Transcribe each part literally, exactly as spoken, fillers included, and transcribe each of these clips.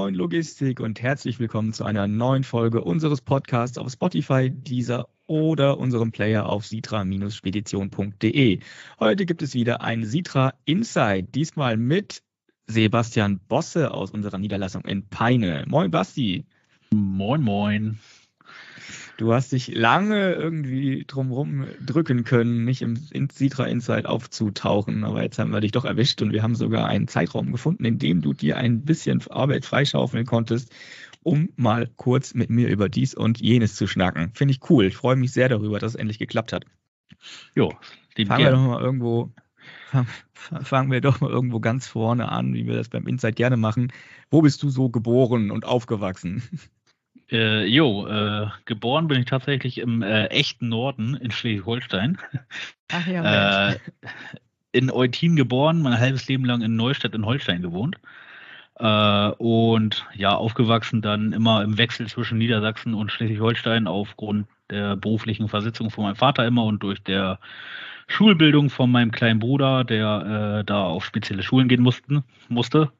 Moin Logistik und herzlich willkommen zu einer neuen Folge unseres Podcasts auf Spotify, Deezer oder unserem Player auf sitra Spedition punkt de. Heute gibt es wieder ein Sitra Insight, diesmal mit Sebastian Bosse aus unserer Niederlassung in Peine. Moin Basti. Moin moin. Du hast dich lange irgendwie drumherum drücken können, nicht im Sitra Insight aufzutauchen, aber jetzt haben wir dich doch erwischt und wir haben sogar einen Zeitraum gefunden, in dem du dir ein bisschen Arbeit freischaufeln konntest, um mal kurz mit mir über dies und jenes zu schnacken. Finde ich cool. Ich freue mich sehr darüber, dass es endlich geklappt hat. Jo, fangen wir doch mal irgendwo, fangen wir doch mal irgendwo ganz vorne an, wie wir das beim Insight gerne machen. Wo bist du so geboren und aufgewachsen? Äh, jo, äh, geboren bin ich tatsächlich im äh, echten Norden in Schleswig-Holstein. Ach ja, äh, in Eutin geboren, mein halbes Leben lang in Neustadt in Holstein gewohnt. Äh, und ja, aufgewachsen dann immer im Wechsel zwischen Niedersachsen und Schleswig-Holstein aufgrund der beruflichen Versitzung von meinem Vater immer und durch der Schulbildung von meinem kleinen Bruder, der äh, da auf spezielle Schulen gehen mussten, musste.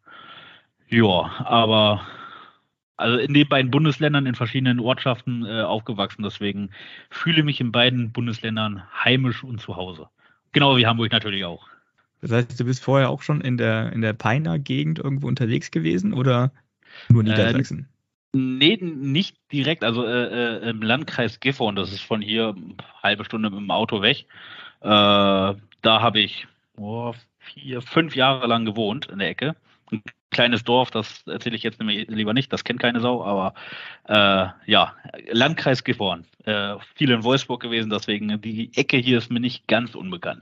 Ja, aber also in den beiden Bundesländern in verschiedenen Ortschaften äh, aufgewachsen. Deswegen fühle mich in beiden Bundesländern heimisch und zu Hause. Genau wie Hamburg natürlich auch. Das heißt, du bist vorher auch schon in der, in der Peiner Gegend irgendwo unterwegs gewesen oder nur Niedersachsen? Äh, nee, nicht direkt. Also äh, äh, im Landkreis Gifhorn, das ist von hier eine halbe Stunde mit dem Auto weg. Äh, da habe ich oh, vier, fünf Jahre lang gewohnt in der Ecke. Ein kleines Dorf, das erzähle ich jetzt lieber nicht, das kennt keine Sau, aber äh, ja, Landkreis Gifhorn. Äh, viel in Wolfsburg gewesen, deswegen die Ecke hier ist mir nicht ganz unbekannt.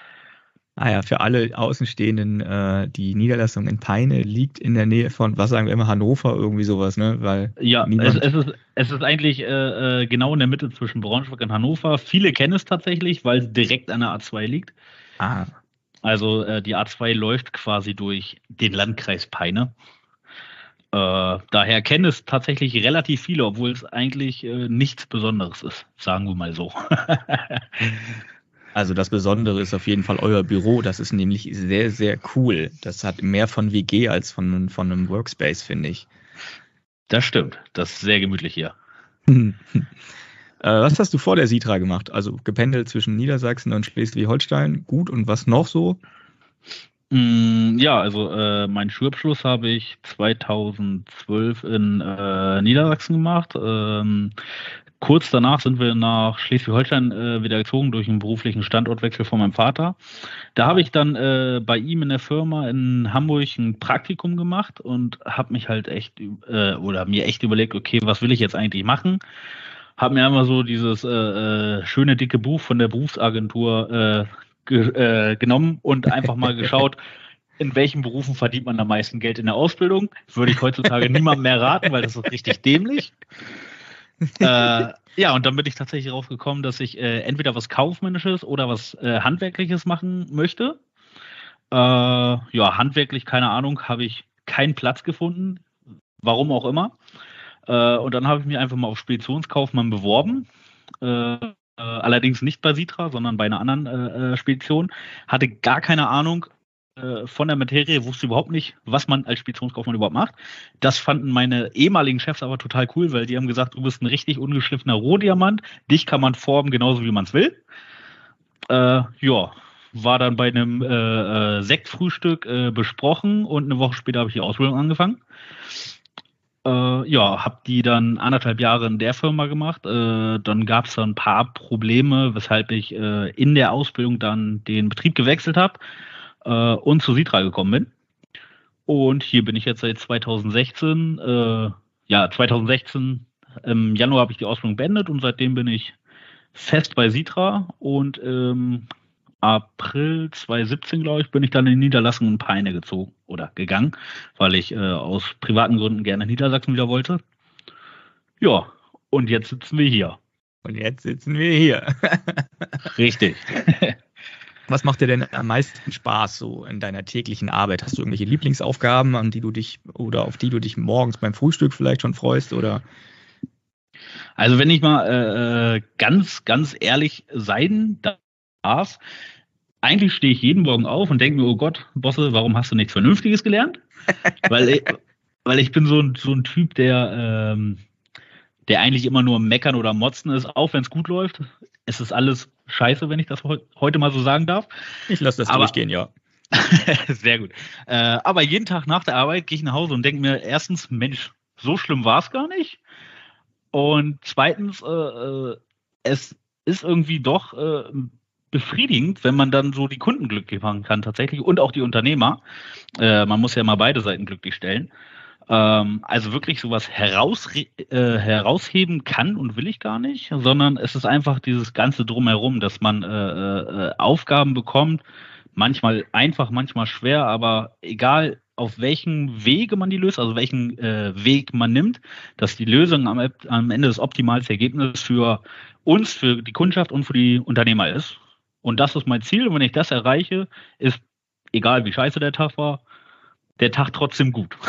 Ah ja, für alle Außenstehenden, äh, die Niederlassung in Peine liegt in der Nähe von, was sagen wir immer, Hannover, irgendwie sowas, ne? Weil ja, es, es, ist, es ist eigentlich äh, genau in der Mitte zwischen Braunschweig und Hannover. Viele kennen es tatsächlich, weil es direkt an der A zwei liegt. Ah. Also äh, die A zwei läuft quasi durch den Landkreis Peine. Äh, daher kennen es tatsächlich relativ viele, obwohl es eigentlich äh, nichts Besonderes ist, sagen wir mal so. Also das Besondere ist auf jeden Fall euer Büro. Das ist nämlich sehr, sehr cool. Das hat mehr von W G als von, von einem Workspace, finde ich. Das stimmt. Das ist sehr gemütlich hier. Was hast du vor der Sitra gemacht? Also gependelt zwischen Niedersachsen und Schleswig-Holstein. Gut, und was noch so? Ja, also äh, meinen Schulabschluss habe ich zweitausendzwölf in äh, Niedersachsen gemacht. Ähm, kurz danach sind wir nach Schleswig-Holstein äh, wieder gezogen durch einen beruflichen Standortwechsel von meinem Vater. Da habe ich dann äh, bei ihm in der Firma in Hamburg ein Praktikum gemacht und habe mich halt echt äh, oder mir echt überlegt, okay, was will ich jetzt eigentlich machen? Habe mir einmal so dieses äh, äh, schöne dicke Buch von der Berufsagentur äh, ge äh, genommen und einfach mal geschaut, in welchen Berufen verdient man am meisten Geld in der Ausbildung. Das würde ich heutzutage niemandem mehr raten, weil das ist richtig dämlich. äh, ja, und dann bin ich tatsächlich rausgekommen, dass ich äh, entweder was Kaufmännisches oder was äh, Handwerkliches machen möchte. Äh, ja, handwerklich, keine Ahnung, habe ich keinen Platz gefunden. Warum auch immer. Und dann habe ich mich einfach mal auf Speditionskaufmann beworben. Äh, allerdings nicht bei Sitra, sondern bei einer anderen äh, Spedition. Hatte gar keine Ahnung äh, von der Materie, wusste überhaupt nicht, was man als Speditionskaufmann überhaupt macht. Das fanden meine ehemaligen Chefs aber total cool, weil die haben gesagt, du bist ein richtig ungeschliffener Rohdiamant. Dich kann man formen, genauso wie man es will. Äh, ja, war dann bei einem äh, Sektfrühstück äh, besprochen und eine Woche später habe ich die Ausbildung angefangen. Äh, ja, habe die dann anderthalb Jahre in der Firma gemacht. Äh, dann gab es da ein paar Probleme, weshalb ich äh, in der Ausbildung dann den Betrieb gewechselt habe äh, und zu Sitra gekommen bin. Und hier bin ich jetzt seit zweitausendsechzehn. Äh, ja, zweitausendsechzehn im Januar habe ich die Ausbildung beendet und seitdem bin ich fest bei Sitra und ähm, April zweitausendsiebzehn, glaube ich, bin ich dann in Niederlassung in Peine gezogen oder gegangen, weil ich äh, aus privaten Gründen gerne in Niedersachsen wieder wollte. Ja, und jetzt sitzen wir hier. Und jetzt sitzen wir hier. Richtig. Was macht dir denn am meisten Spaß so in deiner täglichen Arbeit? Hast du irgendwelche Lieblingsaufgaben, an die du dich oder auf die du dich morgens beim Frühstück vielleicht schon freust oder? Also wenn ich mal äh, ganz, ganz ehrlich sein darf, eigentlich stehe ich jeden Morgen auf und denke mir, oh Gott, Bosse, warum hast du nichts Vernünftiges gelernt? weil, weil ich bin so ein, so ein Typ, der, ähm, der eigentlich immer nur meckern oder motzen ist, auch wenn es gut läuft. Es ist alles scheiße, wenn ich das heu- heute mal so sagen darf. Ich lasse das Aber durchgehen, ja. sehr gut. Äh, aber jeden Tag nach der Arbeit gehe ich nach Hause und denke mir erstens, Mensch, so schlimm war es gar nicht. Und zweitens, äh, äh, es ist irgendwie doch äh, befriedigend, wenn man dann so die Kunden glücklich machen kann tatsächlich und auch die Unternehmer. Äh, man muss ja mal beide Seiten glücklich stellen. Ähm, also wirklich sowas heraus, äh, herausheben kann und will ich gar nicht, sondern es ist einfach dieses ganze Drumherum, dass man äh, äh, Aufgaben bekommt, manchmal einfach, manchmal schwer, aber egal auf welchen Wege man die löst, also welchen äh, Weg man nimmt, dass die Lösung am, am Ende das optimalste Ergebnis für uns, für die Kundschaft und für die Unternehmer ist. Und das ist mein Ziel. Und wenn ich das erreiche, ist, egal wie scheiße der Tag war, der Tag trotzdem gut.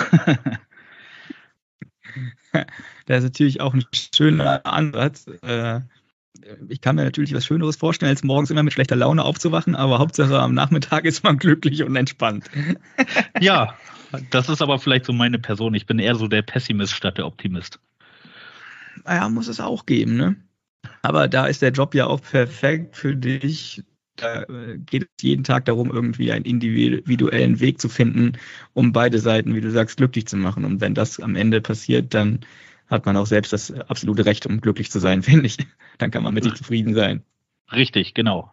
Das ist natürlich auch ein schöner Ansatz. Äh, Ich kann mir natürlich was Schöneres vorstellen, als morgens immer mit schlechter Laune aufzuwachen, aber Hauptsache am Nachmittag ist man glücklich und entspannt. Ja, das ist aber vielleicht so meine Person. Ich bin eher so der Pessimist statt der Optimist. Naja, muss es auch geben, ne? Aber da ist der Job ja auch perfekt für dich. Da äh, geht es jeden Tag darum, irgendwie einen individuellen Weg zu finden, um beide Seiten, wie du sagst, glücklich zu machen. Und wenn das am Ende passiert, dann hat man auch selbst das absolute Recht, um glücklich zu sein, finde ich. Dann kann man mit sich zufrieden sein. Richtig, genau.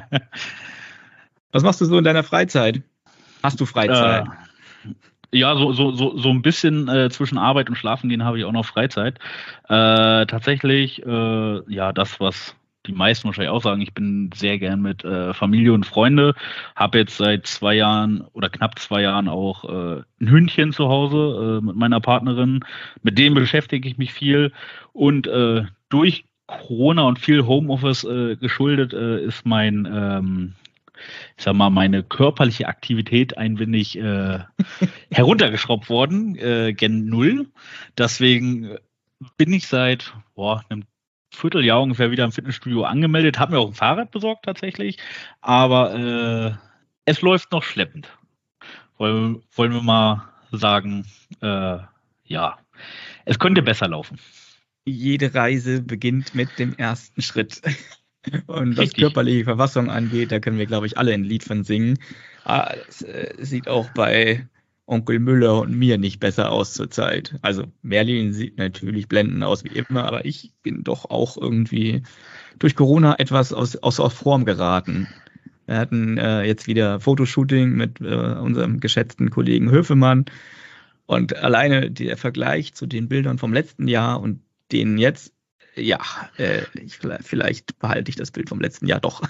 Was machst du so in deiner Freizeit? Hast du Freizeit? Äh, ja, so, so, so, so ein bisschen äh, zwischen Arbeit und Schlafen gehen habe ich auch noch Freizeit. Äh, tatsächlich, äh, ja, das, was die meisten wahrscheinlich auch sagen, ich bin sehr gern mit äh, Familie und Freunde, habe jetzt seit zwei Jahren oder knapp zwei Jahren auch äh, ein Hündchen zu Hause äh, mit meiner Partnerin. Mit dem beschäftige ich mich viel und äh, durch Corona und viel Homeoffice äh, geschuldet äh, ist mein ähm, ich sag mal, meine körperliche Aktivität ein wenig äh, heruntergeschraubt worden, äh, gen Null. Deswegen bin ich seit boah, einem Vierteljahr ungefähr wieder im Fitnessstudio angemeldet, habe mir auch ein Fahrrad besorgt tatsächlich, aber äh, es läuft noch schleppend. Wollen, wollen wir mal sagen, äh, ja, es könnte besser laufen. Jede Reise beginnt mit dem ersten Schritt. Und was Richtig. körperliche Verfassung angeht, da können wir, glaube ich, alle ein Lied von singen. Ah, es äh, sieht auch bei Onkel Müller und mir nicht besser aus zurzeit. Also Merlin sieht natürlich blendend aus wie immer, aber ich bin doch auch irgendwie durch Corona etwas aus, außer Form geraten. Wir hatten äh, jetzt wieder Fotoshooting mit äh, unserem geschätzten Kollegen Höfemann und alleine der Vergleich zu den Bildern vom letzten Jahr und denen jetzt, ja, äh, ich, vielleicht behalte ich das Bild vom letzten Jahr doch.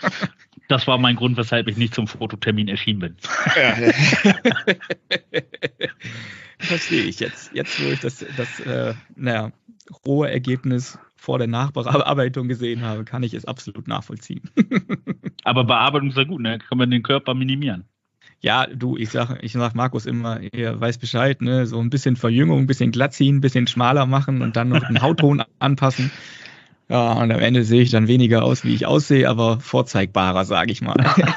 Das war mein Grund, weshalb ich nicht zum Fototermin erschienen bin. Verstehe ich jetzt. Jetzt, wo ich das, das äh, naja, rohe Ergebnis vor der Nachbearbeitung gesehen habe, kann ich es absolut nachvollziehen. Aber Bearbeitung ist ja gut, ne? Kann man den Körper minimieren. Ja, du, ich sag, ich sag Markus immer, er weiß Bescheid, ne? So ein bisschen Verjüngung, ein bisschen glatt ziehen, ein bisschen schmaler machen und dann noch den Hautton anpassen. Ja, und am Ende sehe ich dann weniger aus, wie ich aussehe, aber vorzeigbarer, sage ich mal.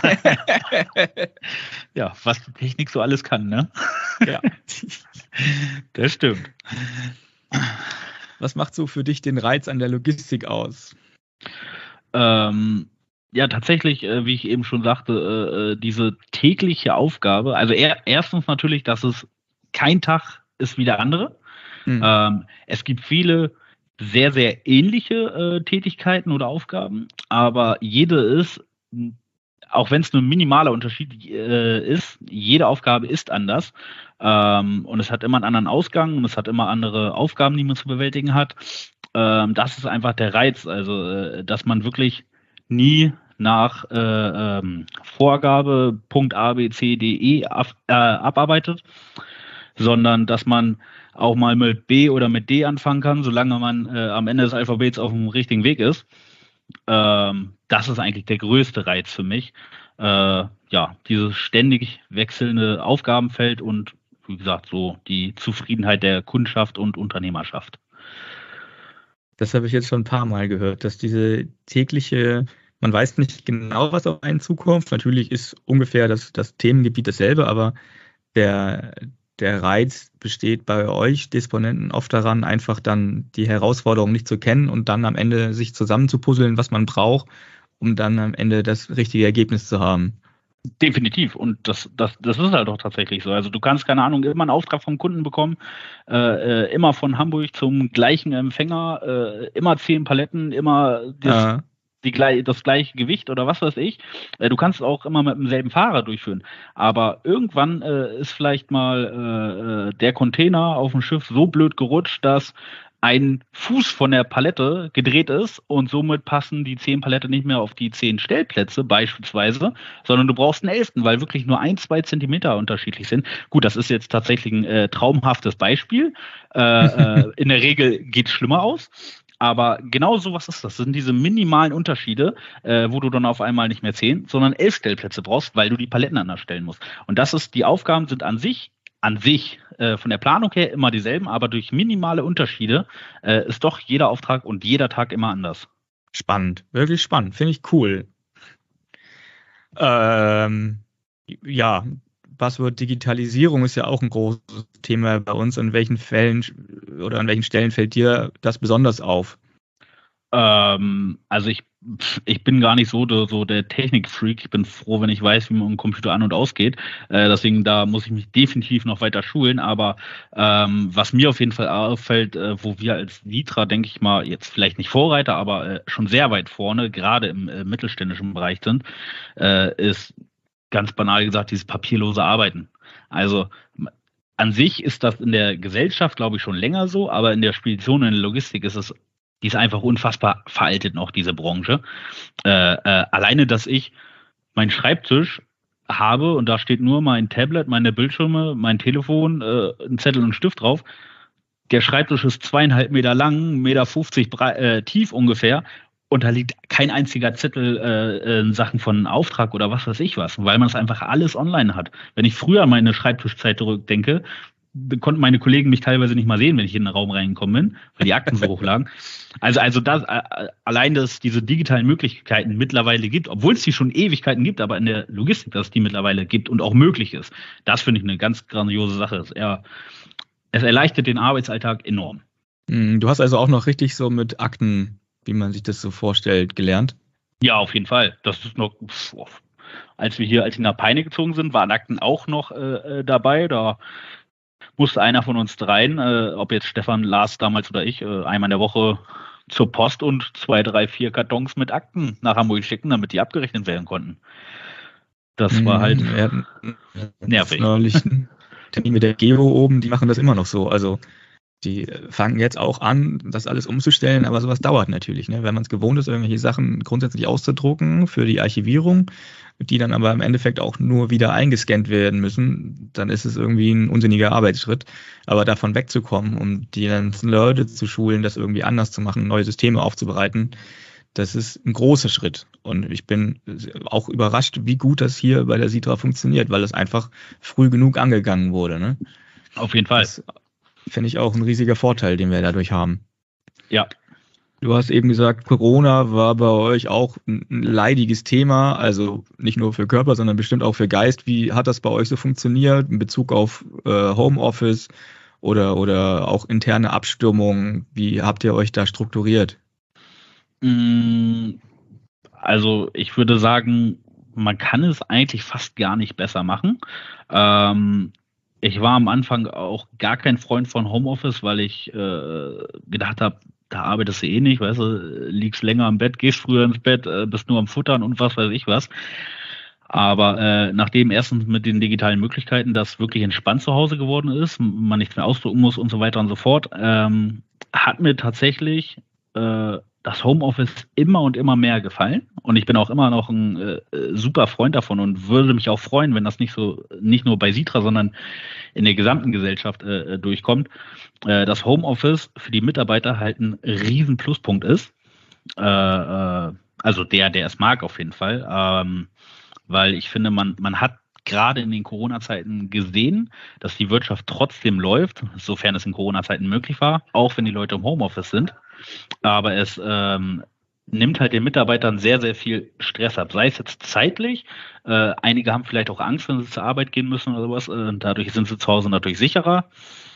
Ja, was die Technik so alles kann, ne? Ja. Das stimmt. Was macht so für dich den Reiz an der Logistik aus? Ähm, ja, tatsächlich, äh, wie ich eben schon sagte, äh, diese tägliche Aufgabe, also er, erstens natürlich, dass es kein Tag ist wie der andere. Hm. Ähm, es gibt viele sehr, sehr ähnliche äh, Tätigkeiten oder Aufgaben, aber jede ist, auch wenn es nur ein minimaler Unterschied äh, ist, jede Aufgabe ist anders ähm, und es hat immer einen anderen Ausgang und es hat immer andere Aufgaben, die man zu bewältigen hat. Ähm, das ist einfach der Reiz, also äh, dass man wirklich nie nach äh, ähm, Vorgabe Punkt A, B, C, D, E ab, äh, abarbeitet, sondern dass man auch mal mit B oder mit D anfangen kann, solange man äh, am Ende des Alphabets auf dem richtigen Weg ist. Ähm, das ist eigentlich der größte Reiz für mich. Äh, ja, dieses ständig wechselnde Aufgabenfeld und wie gesagt, so die Zufriedenheit der Kundschaft und Unternehmerschaft. Das habe ich jetzt schon ein paar Mal gehört, dass diese tägliche, man weiß nicht genau, was auf einen zukommt. Natürlich ist ungefähr das, das Themengebiet dasselbe, aber der, der Reiz besteht bei euch Disponenten oft daran, einfach dann die Herausforderung nicht zu kennen und dann am Ende sich zusammenzupuzzeln, was man braucht, um dann am Ende das richtige Ergebnis zu haben. Definitiv. Und das, das, das ist halt auch tatsächlich so. Also du kannst, keine Ahnung, immer einen Auftrag vom Kunden bekommen, äh, äh, immer von Hamburg zum gleichen Empfänger, äh, immer zehn Paletten, immer das, Ja. die, gleich- das gleiche Gewicht oder was weiß ich. Äh, du kannst es auch immer mit demselben Fahrer durchführen. Aber irgendwann äh, ist vielleicht mal äh, äh, der Container auf dem Schiff so blöd gerutscht, dass ein Fuß von der Palette gedreht ist und somit passen die zehn Palette nicht mehr auf die zehn Stellplätze beispielsweise, sondern du brauchst einen elften, weil wirklich nur ein, zwei Zentimeter unterschiedlich sind. Gut, das ist jetzt tatsächlich ein äh, traumhaftes Beispiel. Äh, äh, in der Regel geht es schlimmer aus. Aber genau sowas ist das. Das sind diese minimalen Unterschiede, äh, wo du dann auf einmal nicht mehr zehn, sondern elf Stellplätze brauchst, weil du die Paletten anders stellen musst. Und das ist, die Aufgaben sind an sich an sich äh, von der Planung her immer dieselben, aber durch minimale Unterschiede äh, ist doch jeder Auftrag und jeder Tag immer anders. Spannend, wirklich spannend, finde ich cool. Ähm, ja, Buzzword Digitalisierung ist ja auch ein großes Thema bei uns. In welchen Fällen oder an welchen Stellen fällt dir das besonders auf? Ähm, also ich, ich bin gar nicht so der, so der Technikfreak. Ich bin froh, wenn ich weiß, wie man einen Computer an- und ausgeht. Äh, deswegen, da muss ich mich definitiv noch weiter schulen. Aber ähm, was mir auf jeden Fall auffällt, äh, wo wir als Vitra, denke ich mal, jetzt vielleicht nicht Vorreiter, aber äh, schon sehr weit vorne, gerade im äh, mittelständischen Bereich sind, äh, ist ganz banal gesagt dieses papierlose Arbeiten. Also an sich ist das in der Gesellschaft, glaube ich, schon länger so, aber in der Spedition und in der Logistik ist es, die ist einfach unfassbar veraltet noch, diese Branche. Äh, äh, alleine, dass ich meinen Schreibtisch habe und da steht nur mein Tablet, meine Bildschirme, mein Telefon, äh, ein Zettel und ein Stift drauf. Der Schreibtisch ist zweieinhalb Meter lang, Meter fünfzig brei- äh, tief ungefähr. Und da liegt kein einziger Zettel äh, in Sachen von Auftrag oder was weiß ich was, weil man es einfach alles online hat. Wenn ich früher an meine Schreibtischzeit zurückdenke, konnten meine Kollegen mich teilweise nicht mal sehen, wenn ich in den Raum reingekommen bin, weil die Akten so hoch lagen. Also, also das, äh, allein, dass es diese digitalen Möglichkeiten mittlerweile gibt, obwohl es die schon Ewigkeiten gibt, aber in der Logistik, dass es die mittlerweile gibt und auch möglich ist, das finde ich eine ganz grandiose Sache. Es, eher, es erleichtert den Arbeitsalltag enorm. Du hast also auch noch richtig so mit Akten, wie man sich das so vorstellt, gelernt? Ja, auf jeden Fall. Das ist noch, pf, als wir hier, als wir nach Peine gezogen sind, waren Akten auch noch äh, dabei. Da musste einer von uns dreien, äh, ob jetzt Stefan, Lars damals oder ich, äh, einmal in der Woche zur Post und zwei, drei, vier Kartons mit Akten nach Hamburg schicken, damit die abgerechnet werden konnten. Das war halt Wir hatten nervig. Neulich einen Termin mit der Geo oben, die machen das immer noch so. Also die fangen jetzt auch an, das alles umzustellen, aber sowas dauert natürlich, ne? Wenn man es gewohnt ist, irgendwelche Sachen grundsätzlich auszudrucken für die Archivierung, die dann aber im Endeffekt auch nur wieder eingescannt werden müssen, dann ist es irgendwie ein unsinniger Arbeitsschritt. Aber davon wegzukommen, um die ganzen Leute zu schulen, das irgendwie anders zu machen, neue Systeme aufzubereiten, das ist ein großer Schritt. Und ich bin auch überrascht, wie gut das hier bei der Vitra funktioniert, weil es einfach früh genug angegangen wurde, ne? Auf jeden Fall. Das finde ich auch ein riesiger Vorteil, den wir dadurch haben. Ja. Du hast eben gesagt, Corona war bei euch auch ein leidiges Thema, also nicht nur für Körper, sondern bestimmt auch für Geist. Wie hat das bei euch so funktioniert in Bezug auf äh, Homeoffice oder, oder auch interne Abstimmungen? Wie habt ihr euch da strukturiert? Also ich würde sagen, man kann es eigentlich fast gar nicht besser machen. Ähm, ich war am Anfang auch gar kein Freund von Homeoffice, weil ich äh, gedacht habe, da arbeitest du eh nicht, weißt du, liegst länger im Bett, gehst früher ins Bett, äh, bist nur am Futtern und was weiß ich was. Aber äh, nachdem erstens mit den digitalen Möglichkeiten das wirklich entspannt zu Hause geworden ist, man nichts mehr ausdrucken muss und so weiter und so fort, ähm, hat mir tatsächlich äh, das Homeoffice immer und immer mehr gefallen. Und ich bin auch immer noch ein äh, super Freund davon und würde mich auch freuen, wenn das nicht so, nicht nur bei Vitra, sondern in der gesamten Gesellschaft äh, durchkommt, äh, dass Homeoffice für die Mitarbeiter halt ein riesen Pluspunkt ist. Äh, äh, also der, der es mag auf jeden Fall. Ähm, weil ich finde, man, man hat gerade in den Corona-Zeiten gesehen, dass die Wirtschaft trotzdem läuft, sofern es in Corona-Zeiten möglich war, auch wenn die Leute im Homeoffice sind. Aber es ähm, nimmt halt den Mitarbeitern sehr, sehr viel Stress ab. Sei es jetzt zeitlich, äh, einige haben vielleicht auch Angst, wenn sie zur Arbeit gehen müssen oder sowas, äh, dadurch sind sie zu Hause natürlich sicherer.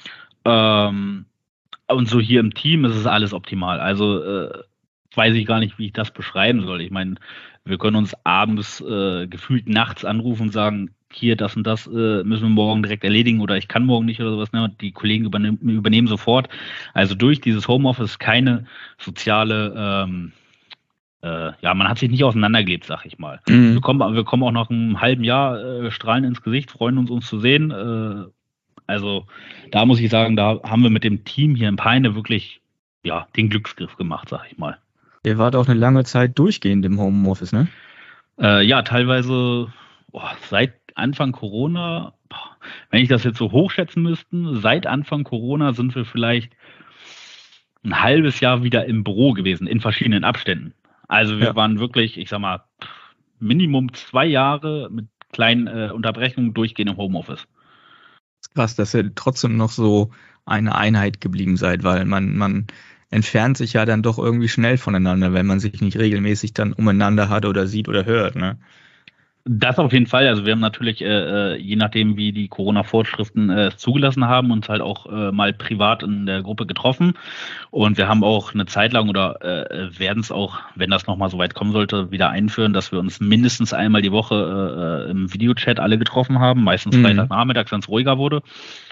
Ähm, und so hier im Team ist es alles optimal. Also äh, weiß ich gar nicht, wie ich das beschreiben soll. Ich meine, wir können uns abends äh, gefühlt nachts anrufen und sagen, hier, das und das äh, müssen wir morgen direkt erledigen oder ich kann morgen nicht oder sowas. Ne? Die Kollegen übernehmen, übernehmen sofort. Also durch dieses Homeoffice keine soziale, ähm, äh, ja, man hat sich nicht auseinandergelebt, sag ich mal. Mhm. Wir kommen, wir kommen auch nach einem halben Jahr äh, strahlen ins Gesicht, freuen uns, uns zu sehen. Äh, also da muss ich sagen, da haben wir mit dem Team hier in Peine wirklich ja, den Glücksgriff gemacht, sag ich mal. Ihr wart auch eine lange Zeit durchgehend im Homeoffice, ne? Äh, ja, teilweise boah, seit Anfang Corona, boah, wenn ich das jetzt so hochschätzen müsste, seit Anfang Corona sind wir vielleicht ein halbes Jahr wieder im Büro gewesen, in verschiedenen Abständen. Also wir Ja. waren wirklich, ich sag mal, Minimum zwei Jahre mit kleinen äh, Unterbrechungen durchgehend im Homeoffice. Ist krass, dass ihr trotzdem noch so eine Einheit geblieben seid, weil man, man entfernt sich ja dann doch irgendwie schnell voneinander, wenn man sich nicht regelmäßig dann umeinander hat oder sieht oder hört, ne? Das auf jeden Fall. Also wir haben natürlich, äh, je nachdem wie die Corona-Vorschriften äh, zugelassen haben, uns halt auch äh, mal privat in der Gruppe getroffen. Und wir haben auch eine Zeit lang oder äh, werden es auch, wenn das nochmal so weit kommen sollte, wieder einführen, dass wir uns mindestens einmal die Woche äh, im Videochat alle getroffen haben. Meistens Mhm. Freitagnachmittags, wenn es ruhiger wurde.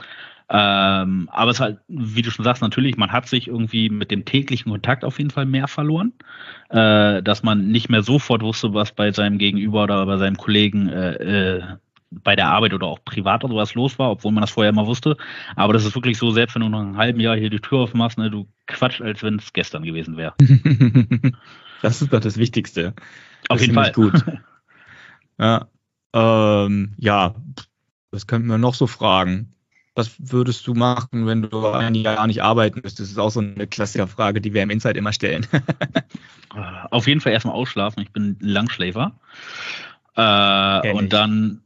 Ähm, aber es ist halt, wie du schon sagst, natürlich, man hat sich irgendwie mit dem täglichen Kontakt auf jeden Fall mehr verloren, äh, dass man nicht mehr sofort wusste, was bei seinem Gegenüber oder bei seinem Kollegen äh, äh, bei der Arbeit oder auch privat oder sowas los war, obwohl man das vorher immer wusste. Aber das ist wirklich so, selbst wenn du nach einem halben Jahr hier die Tür aufmachst, ne, du quatscht, als wenn es gestern gewesen wäre. Das ist doch das Wichtigste. Auf Das jeden finde Fall. ich gut. Ja, ähm, ja, was könnten wir noch so fragen? Was würdest du machen, wenn du ein Jahr nicht arbeiten müsstest? Das ist auch so eine Klassikerfrage, die wir im Insight immer stellen. Auf jeden Fall erstmal ausschlafen. Ich bin ein Langschläfer. Äh, Kenn und ich. dann,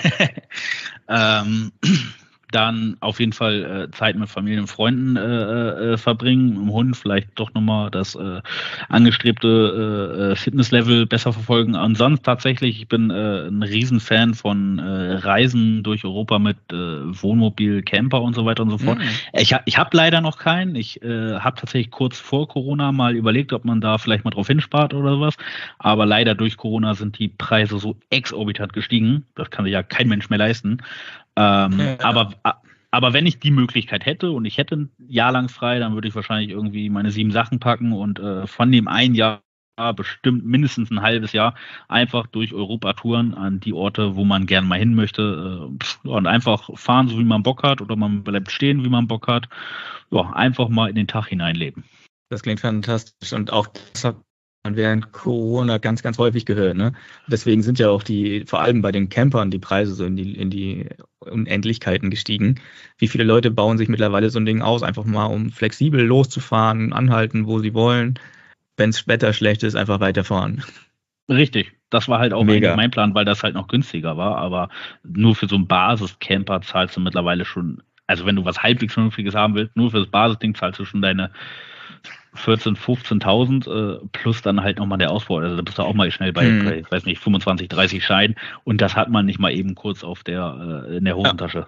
ähm, dann auf jeden Fall äh, Zeit mit Familie und Freunden äh, äh, verbringen, mit dem Hund vielleicht doch nochmal das äh, angestrebte äh, Fitnesslevel besser verfolgen. Und sonst tatsächlich, ich bin äh, ein Riesenfan von äh, Reisen durch Europa mit äh, Wohnmobil, Camper und so weiter und so fort. Mhm. Ich, ha- ich habe leider noch keinen. Ich äh, habe tatsächlich kurz vor Corona mal überlegt, ob man da vielleicht mal drauf hinspart oder sowas. Aber leider durch Corona sind die Preise so exorbitant gestiegen. Das kann sich ja kein Mensch mehr leisten. Ähm, Ja. aber, aber wenn ich die Möglichkeit hätte und ich hätte ein Jahr lang frei, dann würde ich wahrscheinlich irgendwie meine sieben Sachen packen und äh, von dem ein Jahr bestimmt mindestens ein halbes Jahr einfach durch Europa touren an die Orte, wo man gerne mal hin möchte äh, und einfach fahren, so wie man Bock hat oder man bleibt stehen, wie man Bock hat. Ja, einfach mal in den Tag hineinleben. Das klingt fantastisch und auch das hat man während Corona ganz, ganz häufig gehört, ne? Deswegen sind ja auch die, vor allem bei den Campern, die Preise so in die, in die Unendlichkeiten gestiegen. Wie viele Leute bauen sich mittlerweile so ein Ding aus, einfach mal um flexibel loszufahren, anhalten, wo sie wollen. Wenn das Wetter schlecht ist, einfach weiterfahren. Richtig, das war halt auch Mega. eigentlich mein Plan, weil das halt noch günstiger war, aber nur für so einen Basis-Camper zahlst du mittlerweile schon, also wenn du was halbwegs Vernünftiges haben willst, nur für das Basisding zahlst du schon deine vierzehntausend, fünfzehntausend äh, plus dann halt nochmal der Ausbau. Also da bist du auch mal schnell bei, Hm. bei, ich weiß nicht, fünfundzwanzig, dreißig Scheinen und das hat man nicht mal eben kurz auf der, äh, in der Hosentasche.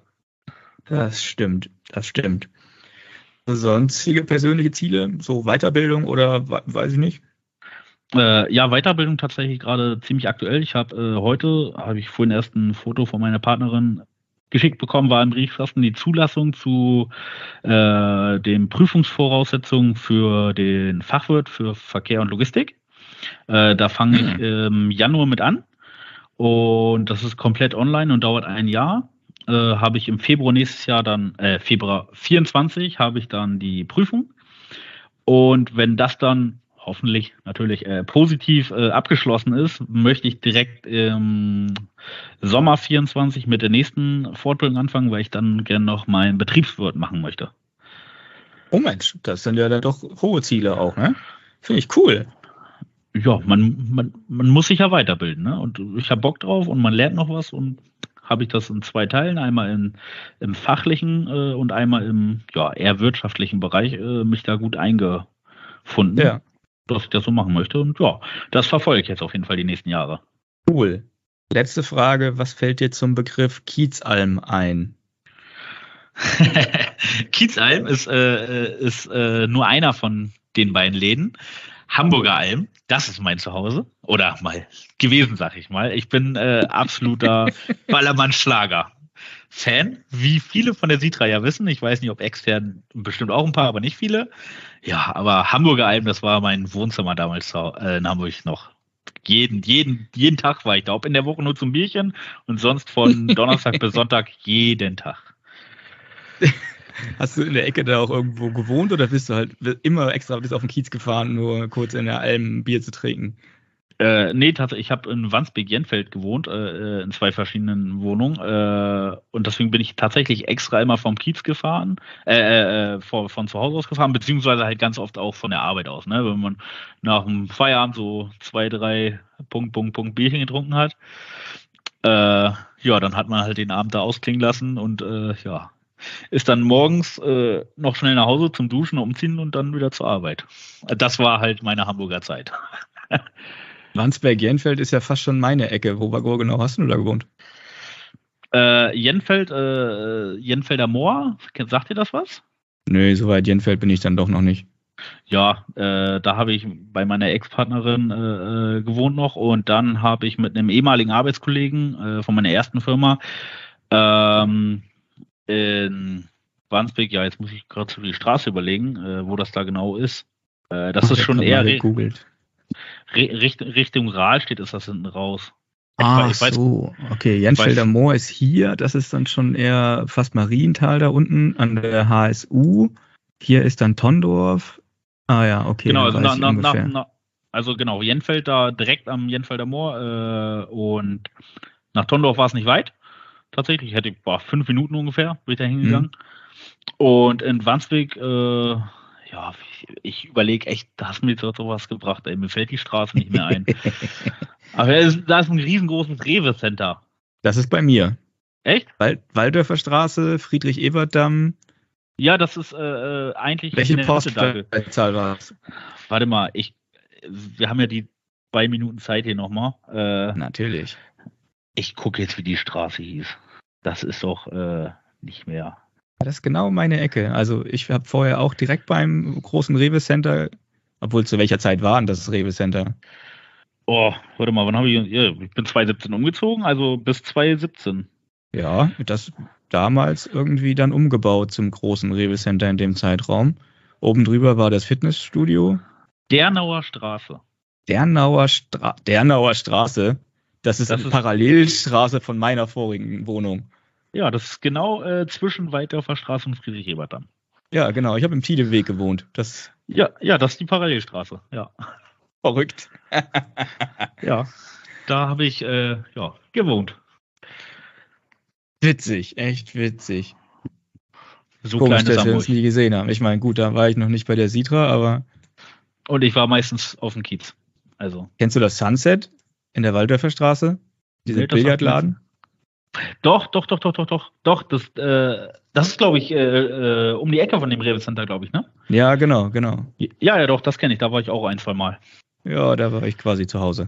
Das stimmt, das stimmt. Sonstige persönliche Ziele, so Weiterbildung oder we- weiß ich nicht? Äh, ja, Weiterbildung tatsächlich gerade ziemlich aktuell. Ich habe äh, heute, habe ich vorhin erst ein Foto von meiner Partnerin geschickt bekommen, war im Briefkasten die Zulassung zu äh, den Prüfungsvoraussetzungen für den Fachwirt für Verkehr und Logistik. Äh, da fange ich Hm. im Januar mit an und das ist komplett online und dauert ein Jahr. Äh, habe ich im Februar nächstes Jahr dann, äh, Februar vierundzwanzig, habe ich dann die Prüfung. Und wenn das dann hoffentlich natürlich äh, positiv äh, abgeschlossen ist, möchte ich direkt im Sommer vierundzwanzig mit der nächsten Fortbildung anfangen, weil ich dann gerne noch meinen Betriebswirt machen möchte. Oh Mensch, das sind ja dann doch hohe Ziele auch, ne? Finde ich cool. Ja, man, man, man muss sich ja weiterbilden, ne? Und ich habe Bock drauf und man lernt noch was und habe ich das in zwei Teilen, einmal in, im fachlichen äh, und einmal im ja, eher wirtschaftlichen Bereich äh, mich da gut eingefunden. Ja. dass ich das so machen möchte. Und ja, das verfolge ich jetzt auf jeden Fall die nächsten Jahre. Cool. Letzte Frage, was fällt dir zum Begriff Kiezalm ein? Kiezalm ist, äh, ist äh, nur einer von den beiden Läden. Hamburger Alm, das ist mein Zuhause. Oder mal gewesen, sag ich mal. Ich bin äh, absoluter Ballermann-Schlager-Fan, wie viele von der Sitra ja wissen. Ich weiß nicht, ob extern, bestimmt auch ein paar, aber nicht viele. Ja, aber Hamburger Alm, das war mein Wohnzimmer damals äh, in Hamburg noch. Jeden, jeden, jeden Tag war ich da. Ob in der Woche nur zum Bierchen und sonst von Donnerstag bis Sonntag jeden Tag. Hast du in der Ecke da auch irgendwo gewohnt oder bist du halt immer extra bis auf den Kiez gefahren, nur kurz in der Alm ein Bier zu trinken? Äh, nee, tatsächlich, ich habe in Wandsbek-Jenfeld gewohnt, äh, in zwei verschiedenen Wohnungen. Äh, und deswegen bin ich tatsächlich extra immer vom Kiez gefahren, äh, äh, von, von zu Hause aus gefahren, beziehungsweise halt ganz oft auch von der Arbeit aus. Ne? Wenn man nach dem Feierabend so zwei, drei Punkt, Punkt, Punkt Bierchen getrunken hat, äh, ja, dann hat man halt den Abend da ausklingen lassen und äh, ja, ist dann morgens äh, noch schnell nach Hause zum Duschen, umziehen und dann wieder zur Arbeit. Das war halt meine Hamburger Zeit. Wandsbek-Jenfeld ist ja fast schon meine Ecke. Wo, wo genau hast du da gewohnt? Äh, Jenfeld, äh, Jenfelder Moor, sagt dir das was? Nö, so weit Jenfeld bin ich dann doch noch nicht. Ja, äh, da habe ich bei meiner Ex-Partnerin äh, gewohnt noch und dann habe ich mit einem ehemaligen Arbeitskollegen äh, von meiner ersten Firma ähm, in Wandsbek, ja, jetzt muss ich gerade so die Straße überlegen, äh, wo das da genau ist. Äh, das Ach, ist schon eher re gegoogelt. re Richtung Rahlstedt ist das hinten raus. Ah, ich weiß, so. Okay, Jenfelder Moor ist hier. Das ist dann schon eher fast Marienthal da unten an der H S U. Hier ist dann Tondorf. Ah ja, okay. Genau, also, na, na, na, na, also genau, Jenfeld da direkt am Jenfelder Moor äh, und nach Tondorf war es nicht weit. Tatsächlich, ich hätte boah, fünf Minuten ungefähr, bin ich da hingegangen. Mhm. Und in Wandsbek, äh, ja, ich, ich überlege echt, da hast du mir jetzt sowas gebracht, ey, mir fällt die Straße nicht mehr ein. Aber da ist, da ist ein riesengroßes Rewe-Center. Das ist bei mir. Echt? Wald, Walddörfer Friedrich-Ebert-Damm. Ja, das ist äh, eigentlich... Welche Postleitzahl war es? Warte mal, ich, wir haben ja die zwei Minuten Zeit hier nochmal. Äh, Natürlich. Ich gucke jetzt, wie die Straße hieß. Das ist doch äh, nicht mehr. Das ist genau meine Ecke. Also ich habe vorher auch direkt beim großen Rewe-Center, obwohl zu welcher Zeit war denn das Rewe-Center? Oh, warte mal, wann habe ich... Ja, ich bin zwanzig siebzehn umgezogen, also bis zwanzig siebzehn. Ja, das damals irgendwie dann umgebaut zum großen Rewe-Center in dem Zeitraum. Oben drüber war das Fitnessstudio. Dernauer Straße. Dernauer, Stra Dernauer Straße? Das ist das eine ist Parallelstraße von meiner vorigen Wohnung. Ja, das ist genau äh, zwischen Walddörfer Straße und Friedrich-Ebert-Damm. Ja, genau. Ich habe im Tideweg gewohnt. Das ja, ja, das ist die Parallelstraße. Ja. Verrückt. Ja, da habe ich äh, ja, gewohnt. Witzig, echt witzig. So komisch, dass wir uns nie gesehen haben. Ich meine, gut, da war ich noch nicht bei der Sitra, aber... Und ich war meistens auf dem Kiez. Also. Kennst du das Sunset in der Walddörfer Straße? Dieser nee, Billardladen? Doch, doch, doch, doch, doch, doch. Doch, das, äh, das ist, glaube ich, äh, äh, um die Ecke von dem Rewe Center, glaube ich, ne? Ja, genau, genau. Ja, ja, doch, das kenne ich. Da war ich auch ein, zwei Mal. Ja, da war ich quasi zu Hause.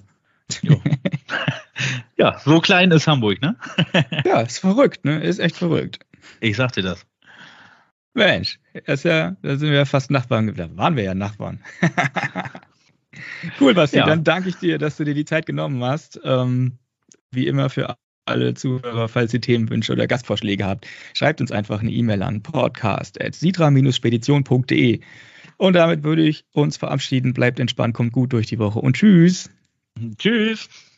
Ja, so klein ist Hamburg, ne? Ja, ist verrückt, ne? Ist echt verrückt. Ich sag dir das. Mensch, das ist ja, da sind wir ja fast Nachbarn. Da waren wir ja Nachbarn. Cool, Basti. Ja. Dann danke ich dir, dass du dir die Zeit genommen hast. Ähm, wie immer für alle Zuhörer, falls ihr Themenwünsche oder Gastvorschläge habt, schreibt uns einfach eine E-Mail an podcast at sitra spedition punkt de. Und damit würde ich uns verabschieden. Bleibt entspannt, kommt gut durch die Woche und tschüss. Tschüss.